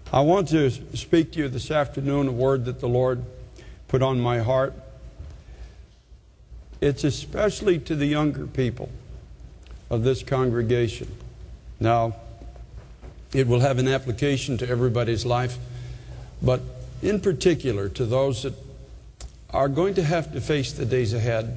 I want to speak to you this afternoon a word that the Lord put on my heart. It's especially to the younger people of this congregation. Now, it will have an application to everybody's life, but in particular to those that are going to have to face the days ahead.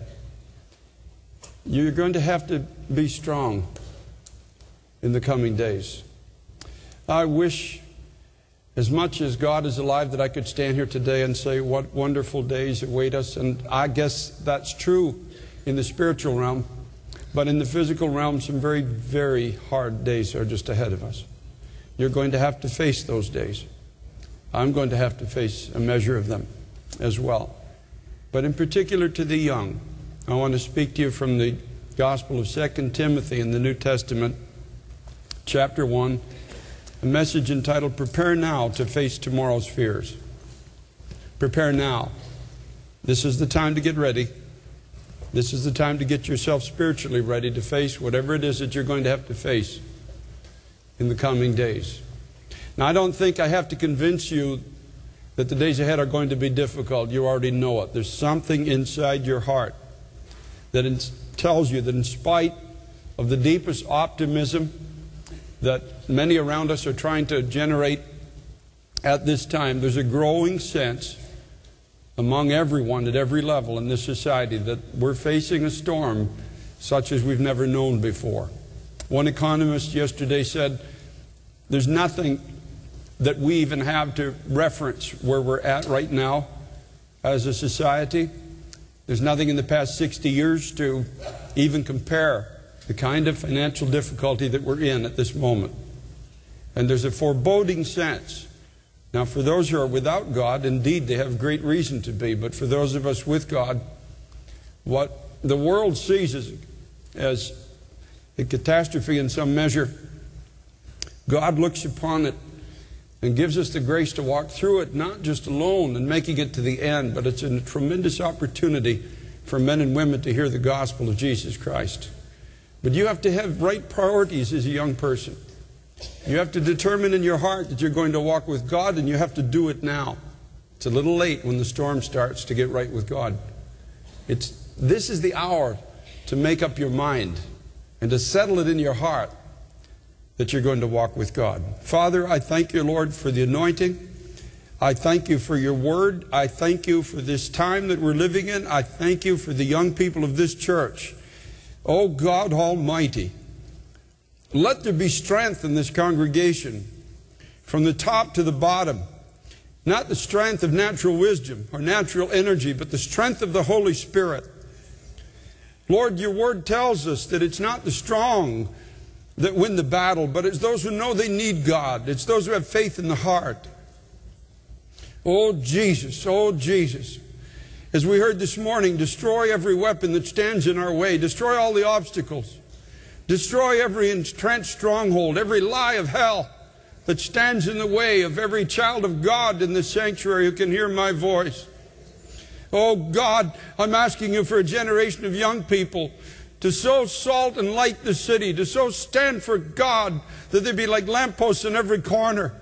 You're going to have to be strong in the coming days. I wish, as much as God is alive, that I could stand here today and say what wonderful days await us. And I guess that's true in the spiritual realm. But in the physical realm, some very, very hard days are just ahead of us. You're going to have to face those days. I'm going to have to face a measure of them as well. But in particular to the young, I want to speak to you from the Gospel of 2 Timothy in the New Testament, chapter 1. A message entitled, Prepare Now to Face Tomorrow's Fears. Prepare now. This is the time to get ready. This is the time to get yourself spiritually ready to face whatever it is that you're going to have to face in the coming days. Now, I don't think I have to convince you that the days ahead are going to be difficult. You already know it. There's something inside your heart that tells you that in spite of the deepest optimism that many around us are trying to generate at this time, there's a growing sense among everyone at every level in this society that we're facing a storm such as we've never known before. One economist yesterday said there's nothing that we even have to reference where we're at right now as a society. There's nothing in the past 60 years to even compare the kind of financial difficulty that we're in at this moment. And there's a foreboding sense. Now, for those who are without God, indeed, they have great reason to be. But for those of us with God, what the world sees as a catastrophe in some measure, God looks upon it and gives us the grace to walk through it, not just alone and making it to the end, but it's a tremendous opportunity for men and women to hear the gospel of Jesus Christ. But you have to have right priorities as a young person. You have to determine in your heart that you're going to walk with God, and you have to do it now. It's a little late when the storm starts to get right with God. This is the hour to make up your mind and to settle it in your heart that you're going to walk with God. Father, I thank you, Lord, for the anointing. I thank you for your word. I thank you for this time that we're living in. I thank you for the young people of this church. Oh God Almighty, let there be strength in this congregation from the top to the bottom. Not the strength of natural wisdom or natural energy, but the strength of the Holy Spirit. Lord, your word tells us that it's not the strong that win the battle, but it's those who know they need God. It's those who have faith in the heart. Oh Jesus, oh Jesus. As we heard this morning, destroy every weapon that stands in our way. Destroy all the obstacles. Destroy every entrenched stronghold, every lie of hell that stands in the way of every child of God in this sanctuary who can hear my voice. Oh God, I'm asking you for a generation of young people to so salt and light the city, to so stand for God that they be like lampposts in every corner.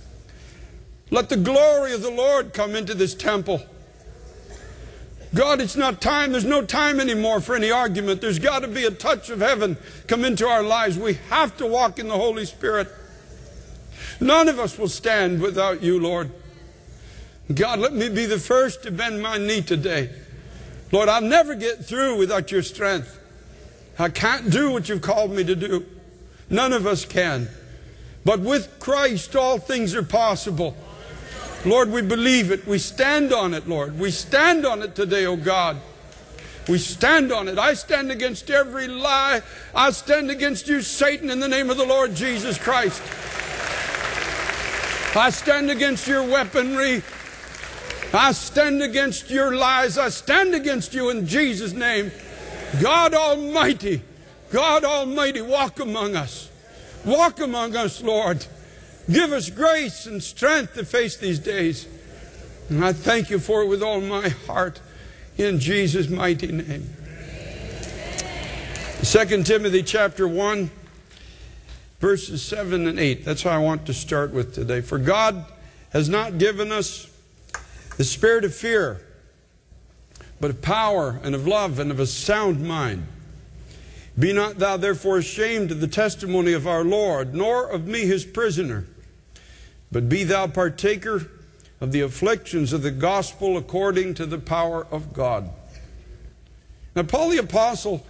Let the glory of the Lord come into this temple. God, it's not time. There's no time anymore for any argument. There's got to be a touch of heaven come into our lives. We have to walk in the Holy Spirit. None of us will stand without you, Lord. God, let me be the first to bend my knee today. Lord, I'll never get through without your strength. I can't do what you've called me to do. None of us can. But with Christ, all things are possible. Lord, we believe it. We stand on it, Lord. We stand on it today, oh God. We stand on it. I stand against every lie. I stand against you, Satan, in the name of the Lord Jesus Christ. I stand against your weaponry. I stand against your lies. I stand against you in Jesus' name. God Almighty, walk among us. Walk among us, Lord. Give us grace and strength to face these days. And I thank you for it with all my heart in Jesus' mighty name. 2 Timothy chapter 1. verses 7 and 8. That's how I want to start with today. For God has not given us the spirit of fear, but of power and of love and of a sound mind. Be not thou therefore ashamed of the testimony of our Lord, nor of me his prisoner, but be thou partaker of the afflictions of the gospel according to the power of God. Now, Paul the Apostle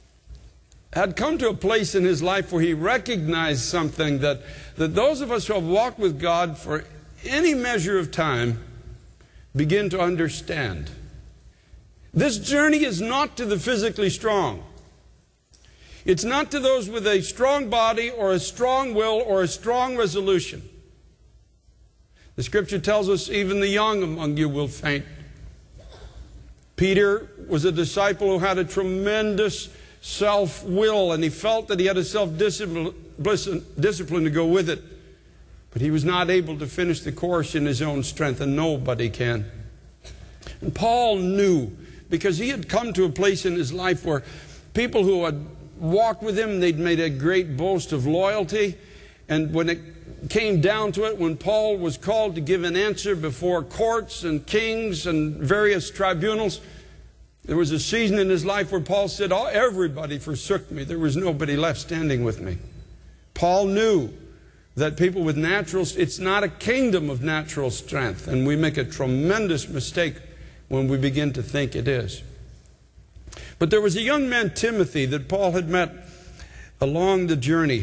had come to a place in his life where he recognized something that those of us who have walked with God for any measure of time begin to understand. This journey is not to the physically strong. It's not to those with a strong body or a strong will or a strong resolution. The Scripture tells us even the young among you will faint. Peter was a disciple who had a tremendous self-will, and he felt that he had a self-discipline to go with it. But he was not able to finish the course in his own strength, and nobody can. And Paul knew, because he had come to a place in his life where people who had walked with him, they'd made a great boast of loyalty. And when it came down to it, when Paul was called to give an answer before courts and kings and various tribunals, there was a season in his life where Paul said, "Oh, everybody forsook me. There was nobody left standing with me." Paul knew that people with it's not a kingdom of natural strength, and we make a tremendous mistake when we begin to think it is. But there was a young man, Timothy, that Paul had met along the journey.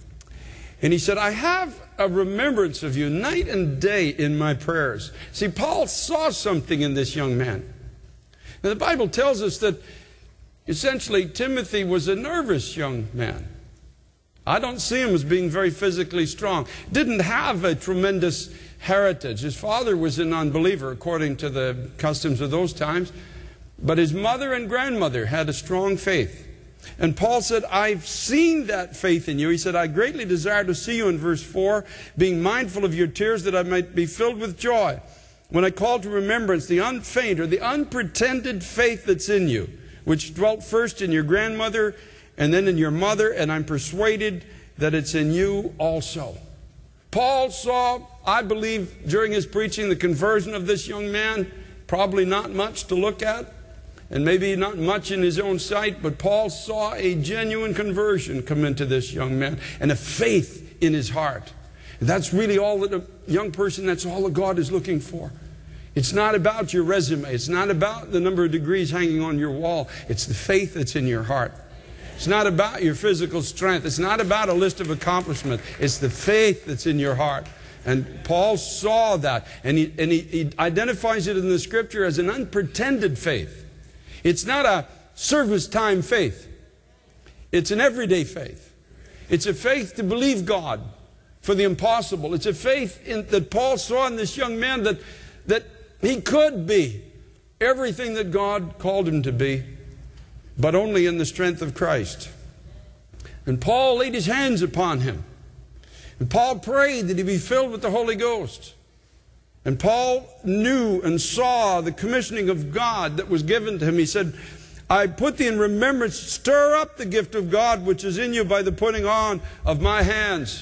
And he said, "I have a remembrance of you night and day in my prayers." See, Paul saw something in this young man. Now, the Bible tells us that essentially Timothy was a nervous young man. I don't see him as being very physically strong. Didn't have a tremendous heritage. His father was an unbeliever according to the customs of those times. But his mother and grandmother had a strong faith. And Paul said, "I've seen that faith in you." He said, "I greatly desire to see you," in verse 4, "being mindful of your tears, that I might be filled with joy when I call to remembrance the unfeigned," or the unpretended faith that's in you, which dwelt first in your grandmother and then in your mother, and I'm persuaded that it's in you also. Paul saw, I believe, during his preaching, the conversion of this young man. Probably not much to look at, and maybe not much in his own sight, but Paul saw a genuine conversion come into this young man and a faith in his heart. That's really all that a young person, that's all that God is looking for. It's not about your resume. It's not about the number of degrees hanging on your wall. It's the faith that's in your heart. It's not about your physical strength. It's not about a list of accomplishments. It's the faith that's in your heart. And Paul saw that, and he identifies it in the Scripture as an unpretended faith. It's not a service time faith. It's an everyday faith. It's a faith to believe God for the impossible. It's a faith that Paul saw in this young man that he could be everything that God called him to be, but only in the strength of Christ. And Paul laid his hands upon him. And Paul prayed that he be filled with the Holy Ghost. And Paul knew and saw the commissioning of God that was given to him. He said, "I put thee in remembrance, stir up the gift of God which is in you by the putting on of my hands."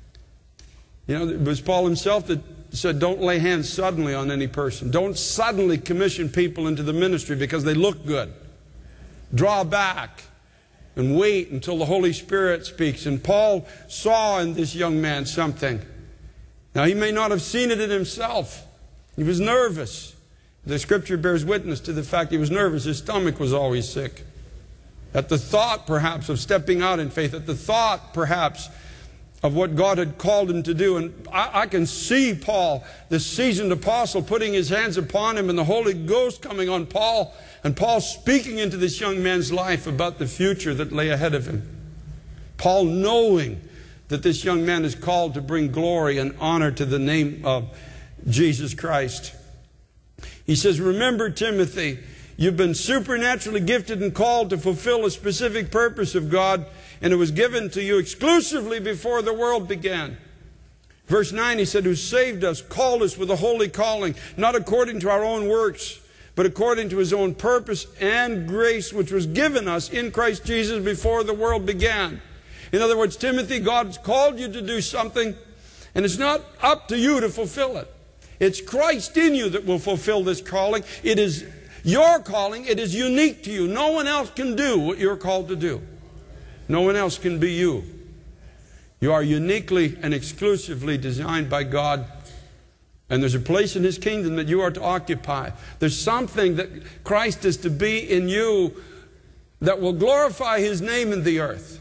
You know, it was Paul himself that said, don't lay hands suddenly on any person. Don't suddenly commission people into the ministry because they look good. Draw back and wait until the Holy Spirit speaks. And Paul saw in this young man something. Now, he may not have seen it in himself. He was nervous. The Scripture bears witness to the fact he was nervous. His stomach was always sick. At the thought, perhaps, of stepping out in faith, at the thought, perhaps, of what God had called him to do. And I can see Paul, the seasoned apostle, putting his hands upon him and the Holy Ghost coming on Paul, and Paul speaking into this young man's life about the future that lay ahead of him. Paul knowing that this young man is called to bring glory and honor to the name of Jesus Christ. He says, "Remember, Timothy, you've been supernaturally gifted and called to fulfill a specific purpose of God, and it was given to you exclusively before the world began." Verse 9, he said, "Who saved us, called us with a holy calling, not according to our own works, but according to His own purpose and grace, which was given us in Christ Jesus before the world began." In other words, Timothy, God's called you to do something, and it's not up to you to fulfill it. It's Christ in you that will fulfill this calling. It is your calling. It is unique to you. No one else can do what you're called to do. No one else can be you. You are uniquely and exclusively designed by God. And there's a place in His kingdom that you are to occupy. There's something that Christ is to be in you that will glorify His name in the earth.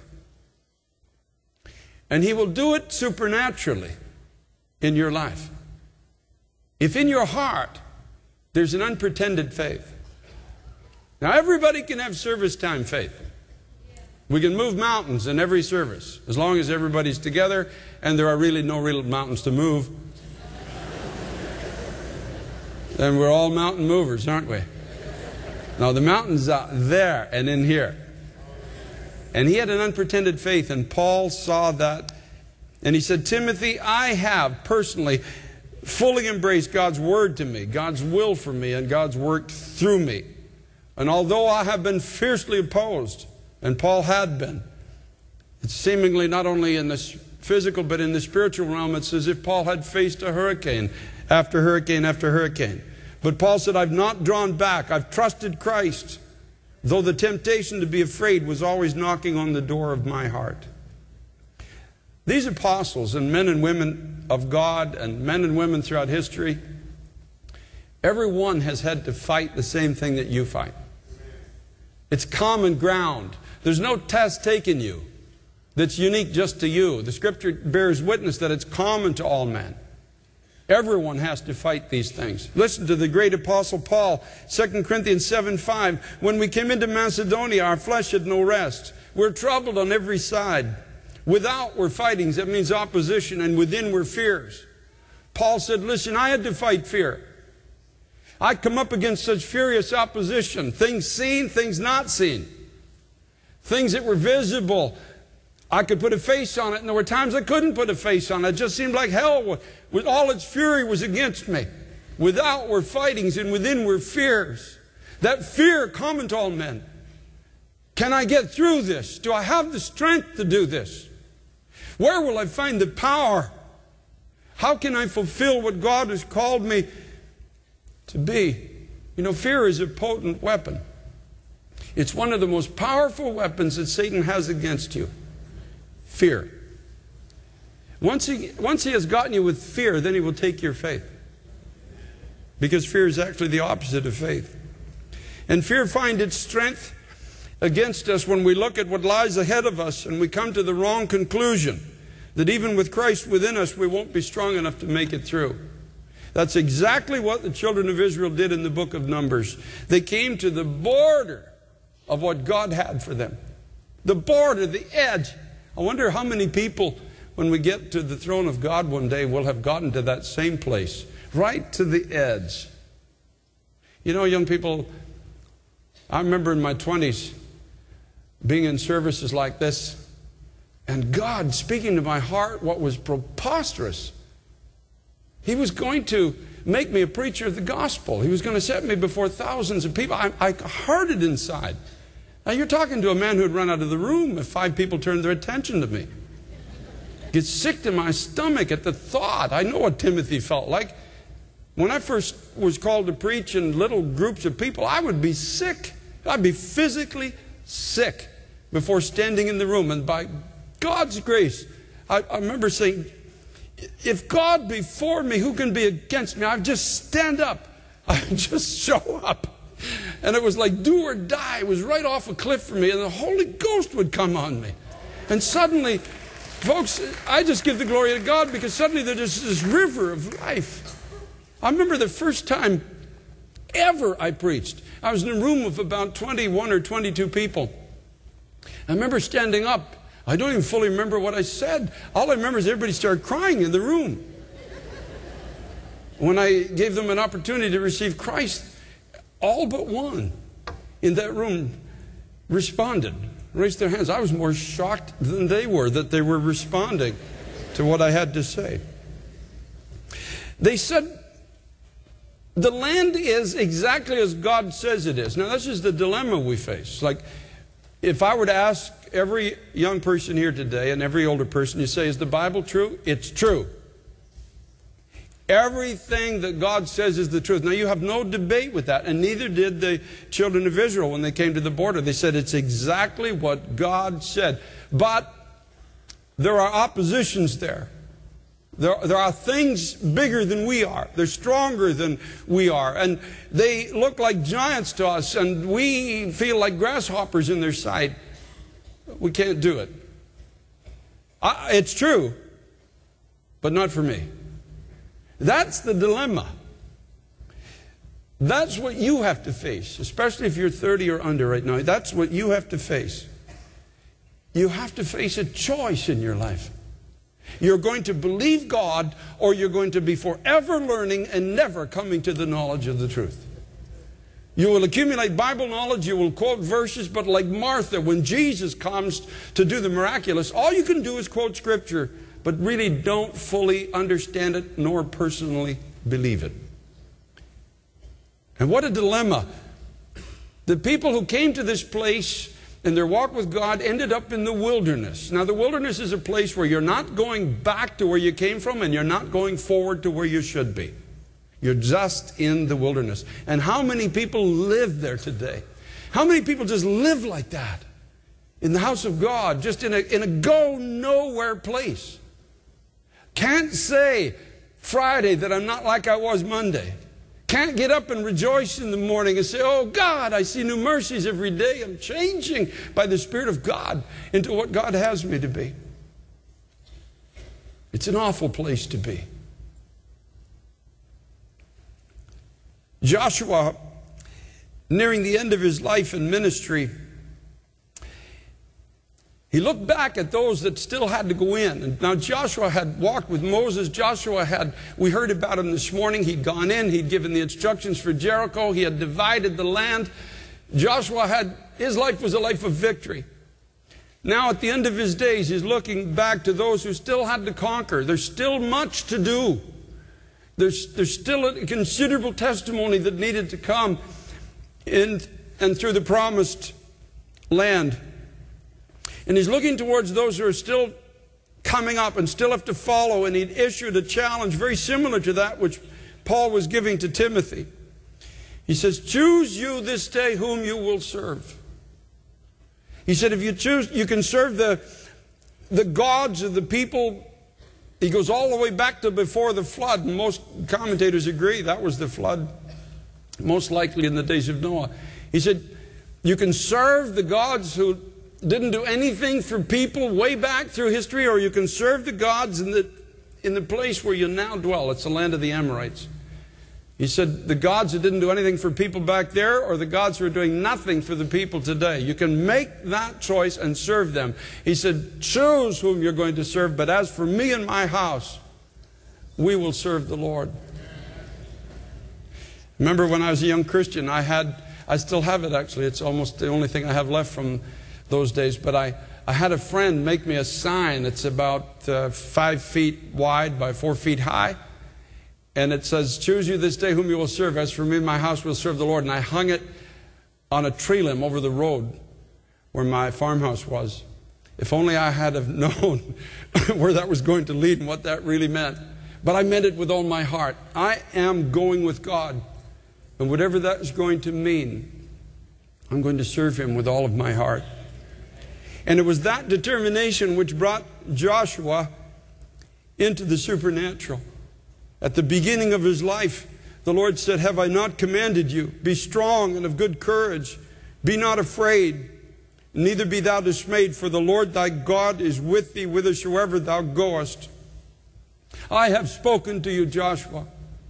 And He will do it supernaturally in your life. If in your heart there's an unpretended faith. Now everybody can have service time faith. We can move mountains in every service as long as everybody's together and there are really no real mountains to move. Then we're all mountain movers, aren't we? Now the mountain's out there and in here. And he had an unpretended faith, and Paul saw that. And he said, Timothy, I have personally fully embraced God's word to me, God's will for me, and God's work through me. And although I have been fiercely opposed, and Paul had been, it's seemingly not only in the physical but in the spiritual realm, it's as if Paul had faced a hurricane after hurricane after hurricane. But Paul said, I've not drawn back. I've trusted Christ, though the temptation to be afraid was always knocking on the door of my heart. These apostles and men and women of God and men and women throughout history, everyone has had to fight the same thing that you fight. It's common ground. There's no test taken you that's unique just to you. The Scripture bears witness that it's common to all men. Everyone has to fight these things. Listen to the great apostle Paul, 2 Corinthians 7:5. When we came into Macedonia, our flesh had no rest. We're troubled on every side. Without were fightings, that means opposition, and within were fears. Paul said, listen, I had to fight fear. I come up against such furious opposition. Things seen, things not seen. Things that were visible. I could put a face on it, and there were times I couldn't put a face on it. It just seemed like hell with all its fury was against me. Without were fightings, and within were fears. That fear common to all men. Can I get through this? Do I have the strength to do this? Where will I find the power? How can I fulfill what God has called me to be? You know, fear is a potent weapon. It's one of the most powerful weapons that Satan has against you. Fear. Once he has gotten you with fear, then he will take your faith. Because fear is actually the opposite of faith. And fear finds its strength against us when we look at what lies ahead of us and we come to the wrong conclusion that even with Christ within us, we won't be strong enough to make it through. That's exactly what the children of Israel did in the book of Numbers. They came to the border of what God had for them. The border, the edge. I wonder how many people, when we get to the throne of God one day, will have gotten to that same place, right to the edge. You know, young people, I remember in my 20s being in services like this, and God speaking to my heart what was preposterous. He was going to make me a preacher of the gospel. He was going to set me before thousands of people. I heard it inside. Now you're talking to a man who would run out of the room if 5 people turned their attention to me. Get sick to my stomach at the thought. I know what Timothy felt like. When I first was called to preach in little groups of people, I would be sick. I'd be physically sick before standing in the room. And by God's grace, I remember saying, if God be for me, who can be against me? I'd just stand up. I'd just show up. And it was like do or die. It was right off a cliff for me, and the Holy Ghost would come on me. And suddenly, folks, I just give the glory to God because suddenly there's this river of life. I remember the first time ever I preached. I was in a room of about 21 or 22 people. I remember standing up. I don't even fully remember what I said. All I remember is everybody started crying in the room. When I gave them an opportunity to receive Christ, all but one in that room responded, raised their hands. I was more shocked than they were that they were responding to what I had to say. They said, the land is exactly as God says it is. Now, this is the dilemma we face. Like, If I were to ask every young person here today and every older person, you say, is the Bible true? It's true. Everything that God says is the truth. Now, you have no debate with that, and neither did the children of Israel when they came to the border. They said it's exactly what God said. But there are oppositions there. There are things bigger than we are. They're stronger than we are. And they look like giants to us, and we feel like grasshoppers in their sight. We can't do it. It's true, but not for me. That's the dilemma. That's what you have to face, especially if you're 30 or under right now. That's what you have to face. You have to face a choice in your life. You're going to believe God, or you're going to be forever learning and never coming to the knowledge of the truth. You will accumulate Bible knowledge, you will quote verses, but like Martha, when Jesus comes to do the miraculous, all you can do is quote Scripture, but really don't fully understand it nor personally believe it. And what a dilemma. The people who came to this place in their walk with God ended up in the wilderness. Now, the wilderness is a place where you're not going back to where you came from, and you're not going forward to where you should be. You're just in the wilderness. And how many people live there today? How many people just live like that? In the house of God, just in a go-nowhere place. Can't say Friday that I'm not like I was Monday. Can't get up and rejoice in the morning and say, oh God, I see new mercies every day. I'm changing by the Spirit of God into what God has me to be. It's an awful place to be. Joshua, nearing the end of his life and ministry, he looked back at those that still had to go in. And now Joshua had walked with Moses. We heard about him this morning. He'd gone in. He'd given the instructions for Jericho. He had divided the land. His life was a life of victory. Now at the end of his days, he's looking back to those who still had to conquer. There's still much to do. There's still a considerable testimony that needed to come in and through the promised land. And he's looking towards those who are still coming up and still have to follow. And he'd issued a challenge very similar to that which Paul was giving to Timothy. He says, choose you this day whom you will serve. He said, if you choose, you can serve the gods of the people. He goes all the way back to before the flood. And most commentators agree that was the flood, most likely in the days of Noah. He said, you can serve the gods who didn't do anything for people way back through history, or you can serve the gods in the place where you now dwell. It's the land of the Amorites. He said the gods that didn't do anything for people back there, or the gods who are doing nothing for the people today. You can make that choice and serve them. He said, choose whom you're going to serve, but as for me and my house, we will serve the Lord. Remember when I was a young Christian, I still have it actually. It's almost the only thing I have left from those days, but I had a friend make me a sign. It's about 5 feet wide by 4 feet high, and it says, choose you this day whom you will serve. As for me and my house, we'll serve the Lord. And I hung it on a tree limb over the road where my farmhouse was. If only I had have known where that was going to lead and what that really meant. But I meant it with all my heart. I am going with God, and whatever that is going to mean, I'm going to serve Him with all of my heart. And it was that determination which brought Joshua into the supernatural. At the beginning of his life, the Lord said, have I not commanded you? Be strong and of good courage. Be not afraid, neither be thou dismayed, for the Lord thy God is with thee whithersoever thou goest. I have spoken to you, Joshua.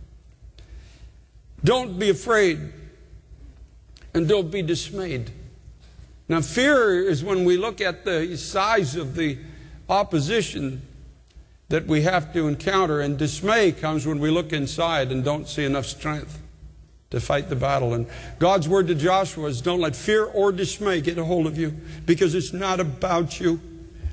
Don't be afraid, and don't be dismayed. Now, fear is when we look at the size of the opposition that we have to encounter, and dismay comes when we look inside and don't see enough strength to fight the battle. And God's word to Joshua is, don't let fear or dismay get a hold of you, because it's not about you.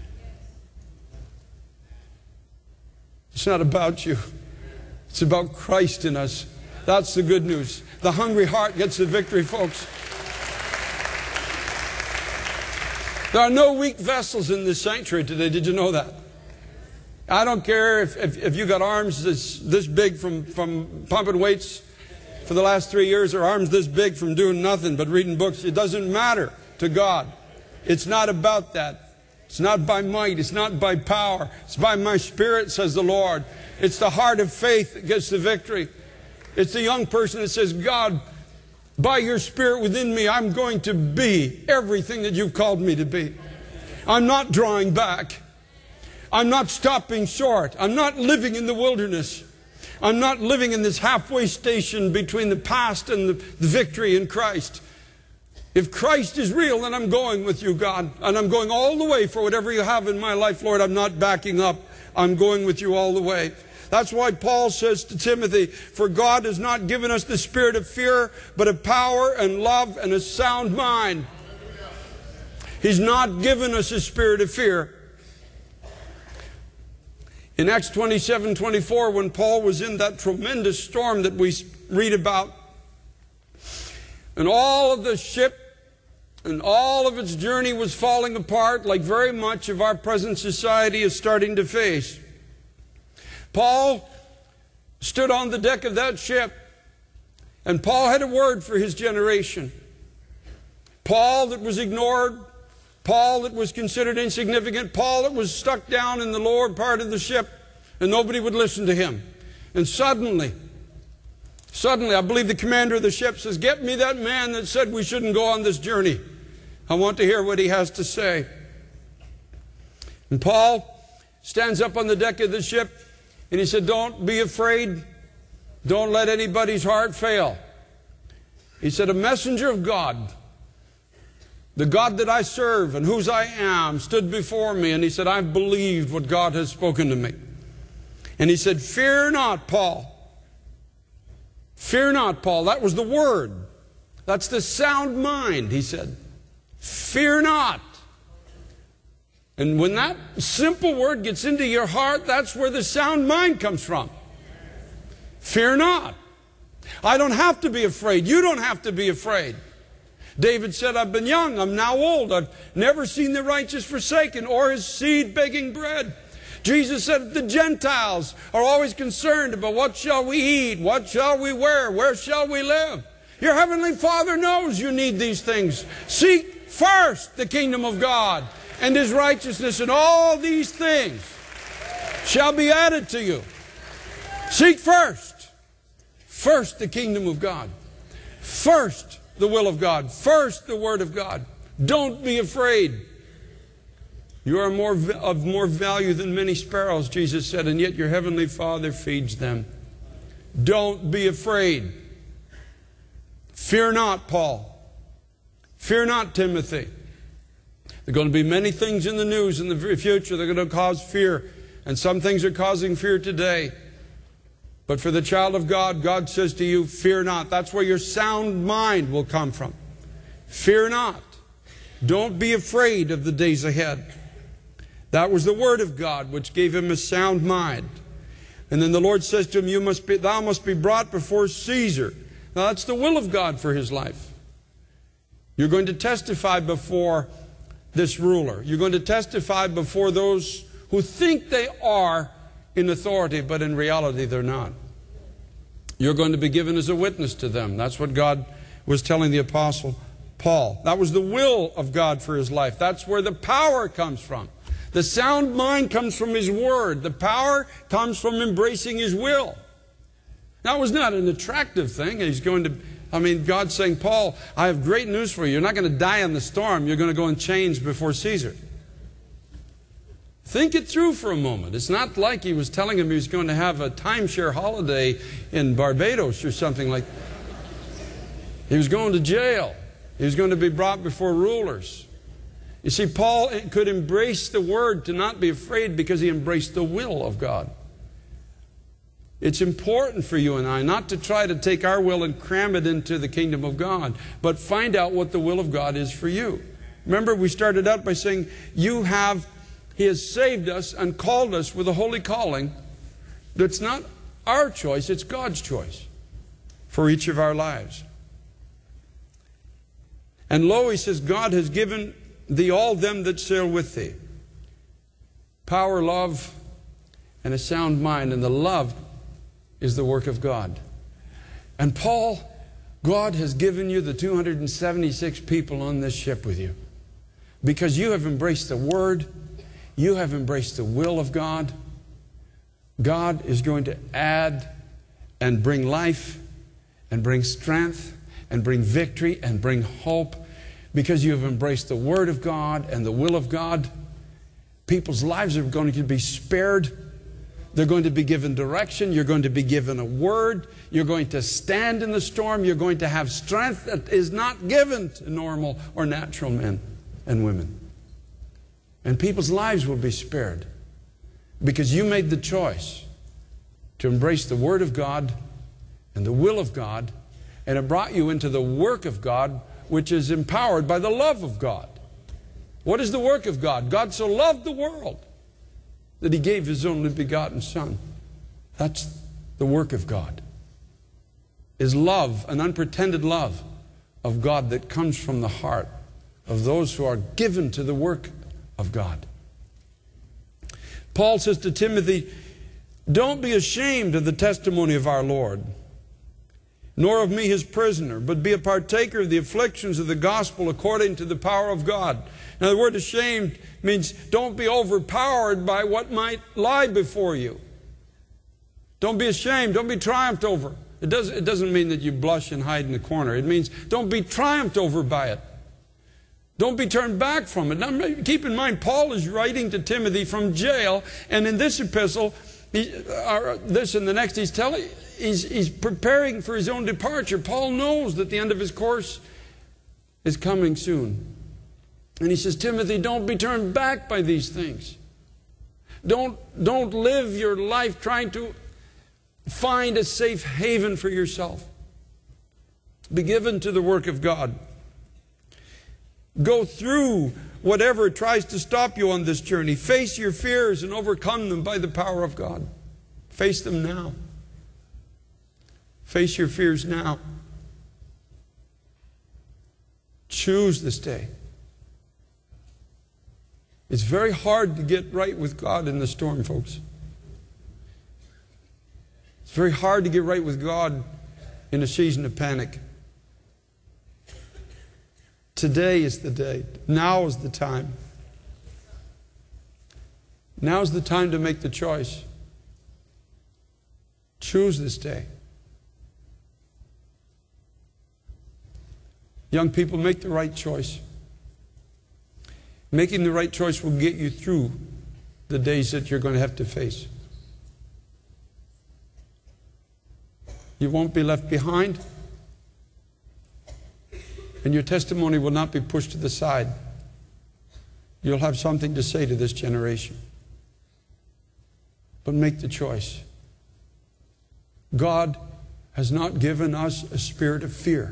It's not about you. It's about Christ in us. That's the good news. The hungry heart gets the victory, folks. There are no weak vessels in this sanctuary today. Did you know that? I don't care if you got arms this big from pumping weights for the last 3 years, or arms this big from doing nothing but reading books. It doesn't matter to God. It's not about that. It's not by might. It's not by power. It's by my Spirit, says the Lord. It's the heart of faith that gets the victory. It's the young person that says, God, by your Spirit within me, I'm going to be everything that you've called me to be. I'm not drawing back. I'm not stopping short. I'm not living in the wilderness. I'm not living in this halfway station between the past and the victory in Christ. If Christ is real, then I'm going with you, God. And I'm going all the way for whatever you have in my life, Lord. I'm not backing up. I'm going with you all the way. That's why Paul says to Timothy, for God has not given us the spirit of fear, but of power and love and a sound mind. He's not given us a spirit of fear. In Acts 27:24, when Paul was in that tremendous storm that we read about, and all of the ship and all of its journey was falling apart, like very much of our present society is starting to face, Paul stood on the deck of that ship, and Paul had a word for his generation. Paul that was ignored, Paul that was considered insignificant, Paul that was stuck down in the lower part of the ship and nobody would listen to him. And suddenly, I believe the commander of the ship says, get me that man that said we shouldn't go on this journey. I want to hear what he has to say. And Paul stands up on the deck of the ship and he said, don't be afraid. Don't let anybody's heart fail. He said, a messenger of God, the God that I serve and whose I am, stood before me, and he said, I've believed what God has spoken to me. And he said, fear not, Paul. Fear not, Paul. That was the word. That's the sound mind, he said. Fear not. And when that simple word gets into your heart, that's where the sound mind comes from. Fear not. I don't have to be afraid. You don't have to be afraid. David said, I've been young, I'm now old. I've never seen the righteous forsaken or his seed begging bread. Jesus said the Gentiles are always concerned about what shall we eat, what shall we wear, where shall we live. Your heavenly Father knows you need these things. Seek first the kingdom of God and his righteousness, and all these things shall be added to you. Seek first the kingdom of God. First the will of God. First the word of God. Don't be afraid. You are of more value than many sparrows, Jesus said, and yet your heavenly Father feeds them. Don't be afraid. Fear not, Paul. Fear not, Timothy. There are going to be many things in the news in the future that are going to cause fear, and some things are causing fear today. But for the child of God, God says to you, fear not. That's where your sound mind will come from. Fear not. Don't be afraid of the days ahead. That was the word of God which gave him a sound mind. And then the Lord says to him, thou must be brought before Caesar. Now that's the will of God for his life. You're going to testify before this ruler. You're going to testify before those who think they are in authority, but in reality they're not. You're going to be given as a witness to them. That's what God was telling the Apostle Paul. That was the will of God for his life. That's where the power comes from. The sound mind comes from his word. The power comes from embracing his will. That was not an attractive thing. God's saying, Paul, I have great news for you. You're not going to die in the storm. You're going to go in chains before Caesar. Think it through for a moment. It's not like he was telling him he was going to have a timeshare holiday in Barbados or something like that. He was going to jail. He was going to be brought before rulers. You see, Paul could embrace the word to not be afraid because he embraced the will of God. It's important for you and I not to try to take our will and cram it into the kingdom of God, but find out what the will of God is for you. Remember, we started out by saying, He has saved us and called us with a holy calling that's not our choice, it's God's choice for each of our lives. And lo, he says, God has given thee all them that sail with thee. Power, love, and a sound mind. And the love is the work of God. And Paul, God has given you the 276 people on this ship with you. Because you have embraced the Word, you have embraced the will of God. God is going to add and bring life and bring strength and bring victory and bring hope. Because you have embraced the Word of God and the will of God, people's lives are going to be spared. They're going to be given direction. You're going to be given a word. You're going to stand in the storm. You're going to have strength that is not given to normal or natural men and women. And people's lives will be spared because you made the choice to embrace the Word of God and the will of God, and it brought you into the work of God, which is empowered by the love of God. What is the work of God? God so loved the world that He gave His only begotten Son. That's the work of God. Is love, an unpretended love of God that comes from the heart of those who are given to the work of God. Paul says to Timothy, don't be ashamed of the testimony of our Lord, nor of me his prisoner, but be a partaker of the afflictions of the gospel according to the power of God. Now the word ashamed means don't be overpowered by what might lie before you. Don't be ashamed. Don't be triumphed over. It doesn't mean that you blush and hide in the corner. It means don't be triumphed over by it. Don't be turned back from it. Now keep in mind, Paul is writing to Timothy from jail, and in this epistle, this and the next, he's preparing for his own departure. Paul knows that the end of his course is coming soon. And he says, Timothy, don't be turned back by these things. Don't live your life trying to find a safe haven for yourself. Be given to the work of God. Go through whatever tries to stop you on this journey. Face your fears and overcome them by the power of God. Face them now. Face your fears now. Choose this day. It's very hard to get right with God in the storm, folks. It's very hard to get right with God in a season of panic. Today is the day. Now is the time. Now is the time to make the choice. Choose this day. Young people, make the right choice. Making the right choice will get you through the days that you're going to have to face. You won't be left behind, and your testimony will not be pushed to the side. You'll have something to say to this generation. But make the choice. God has not given us a spirit of fear,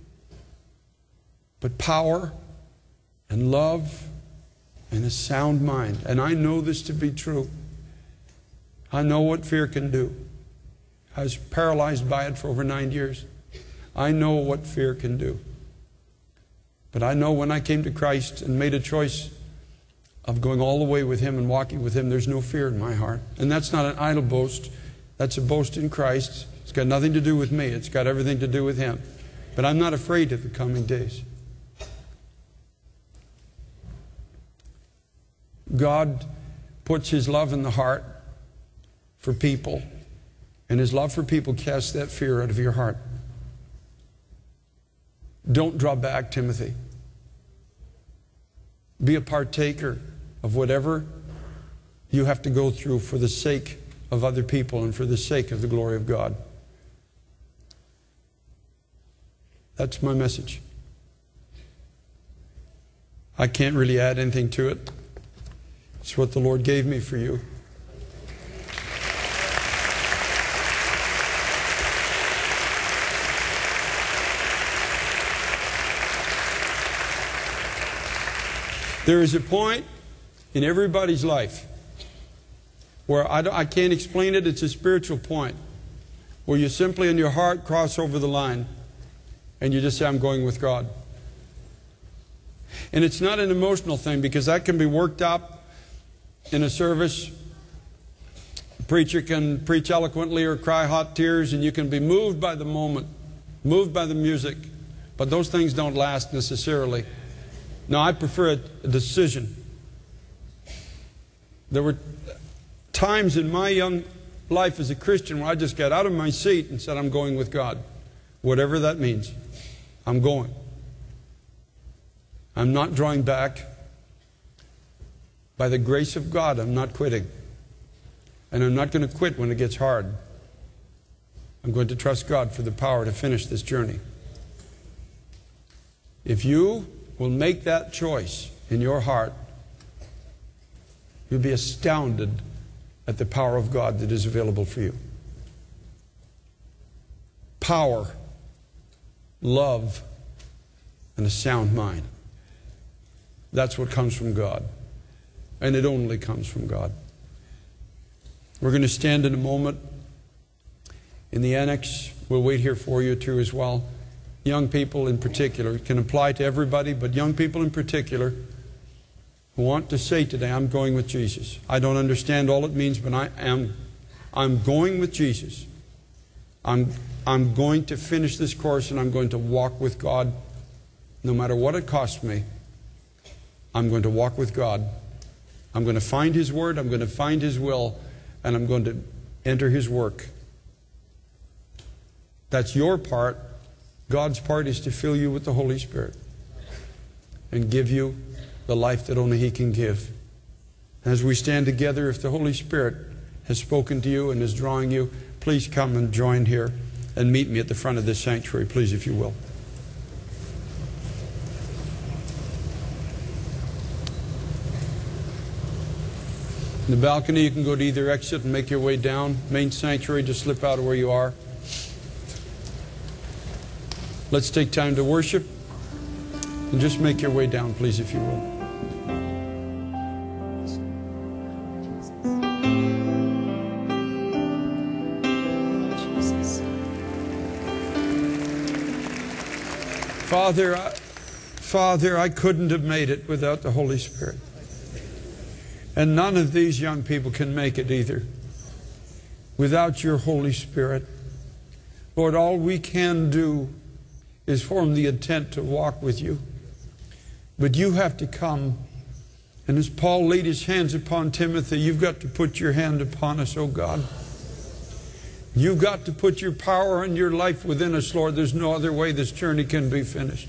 but power and love and a sound mind. And I know this to be true. I know what fear can do. I was paralyzed by it for over 9 years. I know what fear can do. But I know when I came to Christ and made a choice of going all the way with Him and walking with Him, there's no fear in my heart. And that's not an idle boast. That's a boast in Christ. It's got nothing to do with me. It's got everything to do with Him. But I'm not afraid of the coming days. God puts His love in the heart for people, and His love for people casts that fear out of your heart. Don't draw back, Timothy. Be a partaker of whatever you have to go through for the sake of other people and for the sake of the glory of God. That's my message. I can't really add anything to it. It's what the Lord gave me for you. There is a point in everybody's life where I can't explain it. It's a spiritual point where you simply in your heart cross over the line and you just say, I'm going with God. And it's not an emotional thing, because that can be worked up in a service. A preacher can preach eloquently or cry hot tears, and you can be moved by the moment, moved by the music. But those things don't last necessarily. No, I prefer a decision. There were times in my young life as a Christian where I just got out of my seat and said, I'm going with God. Whatever that means, I'm going. I'm not drawing back. By the grace of God, I'm not quitting. And I'm not going to quit when it gets hard. I'm going to trust God for the power to finish this journey. If you will make that choice in your heart, you'll be astounded at the power of God that is available for you. Power, love, and a sound mind. That's what comes from God. And it only comes from God. We're going to stand in a moment. In the annex, we'll wait here for you too as well. Young people in particular, it can apply to everybody, but young people in particular who want to say today, I'm going with Jesus. I don't understand all it means, but I'm going with Jesus. I'm going to finish this course, and I'm going to walk with God no matter what it costs me. I'm going to walk with God. I'm going to find His Word, I'm going to find His will, and I'm going to enter His work. That's your part. God's part is to fill you with the Holy Spirit and give you the life that only He can give. As we stand together, if the Holy Spirit has spoken to you and is drawing you, please come and join here and meet me at the front of this sanctuary, please, if you will. In the balcony, you can go to either exit and make your way down. Main sanctuary, just slip out of where you are. Let's take time to worship and just make your way down, please, if you will. Father, I couldn't have made it without the Holy Spirit. And none of these young people can make it either without your Holy Spirit. Lord, all we can do is form the intent to walk with you. But you have to come. And as Paul laid his hands upon Timothy, you've got to put your hand upon us, oh God. You've got to put your power and your life within us, Lord. There's no other way this journey can be finished.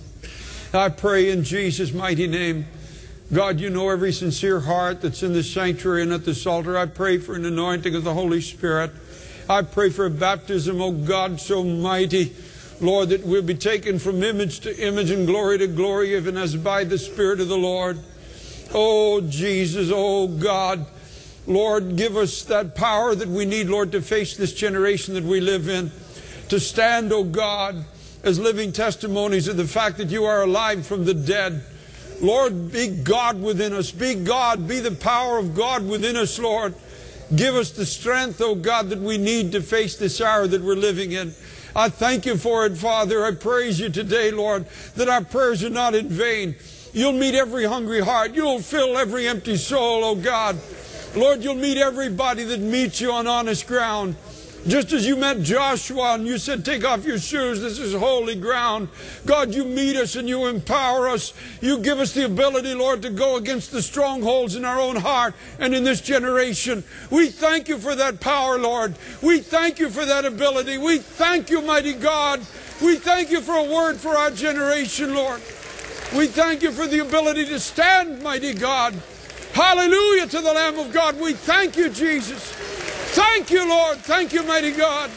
I pray in Jesus' mighty name, God, you know every sincere heart that's in this sanctuary and at this altar. I pray for an anointing of the Holy Spirit. I pray for a baptism, oh God, so mighty, Lord, that we'll be taken from image to image and glory to glory, even as by the Spirit of the Lord. Oh Jesus, oh God, Lord, give us that power that we need, Lord, to face this generation that we live in. To stand, oh God, as living testimonies of the fact that you are alive from the dead. Lord, be God within us. Be God. Be the power of God within us, Lord. Give us the strength, oh God, that we need to face this hour that we're living in. I thank you for it, Father. I praise you today, Lord, that our prayers are not in vain. You'll meet every hungry heart. You'll fill every empty soul, oh God. Lord, you'll meet everybody that meets you on honest ground. Just as you met Joshua and you said, take off your shoes, this is holy ground. God, you meet us and you empower us. You give us the ability, Lord, to go against the strongholds in our own heart and in this generation. We thank you for that power, Lord. We thank you for that ability. We thank you, mighty God. We thank you for a word for our generation, Lord. We thank you for the ability to stand, mighty God. Hallelujah to the Lamb of God. We thank you, Jesus. Thank you, Lord. Thank you, mighty God.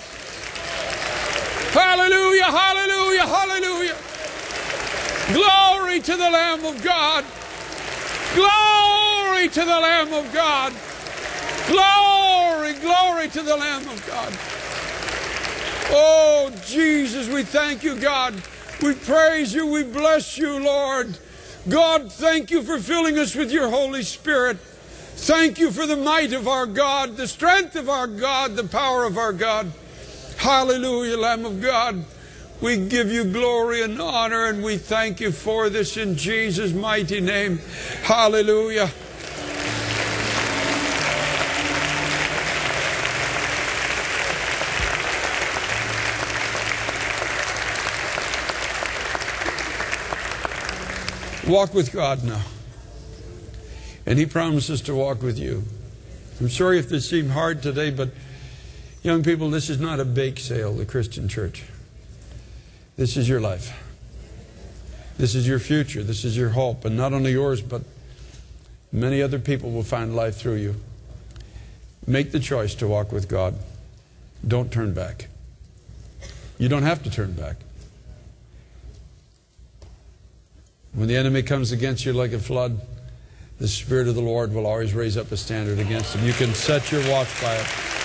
Hallelujah, hallelujah, hallelujah. Glory to the Lamb of God. Glory to the Lamb of God. Glory, glory to the Lamb of God. Oh, Jesus, we thank you, God. We praise you. We bless you, Lord. God, thank you for filling us with your Holy Spirit. Thank you for the might of our God, the strength of our God, the power of our God. Hallelujah, Lamb of God. We give you glory and honor, and we thank you for this in Jesus' mighty name. Hallelujah. Walk with God now. And He promises to walk with you. I'm sorry if this seemed hard today, but young people, this is not a bake sale, the Christian church. This is your life. This is your future. This is your hope. And not only yours, but many other people will find life through you. Make the choice to walk with God. Don't turn back. You don't have to turn back. When the enemy comes against you like a flood, the Spirit of the Lord will always raise up a standard against him. You can set your watch by it.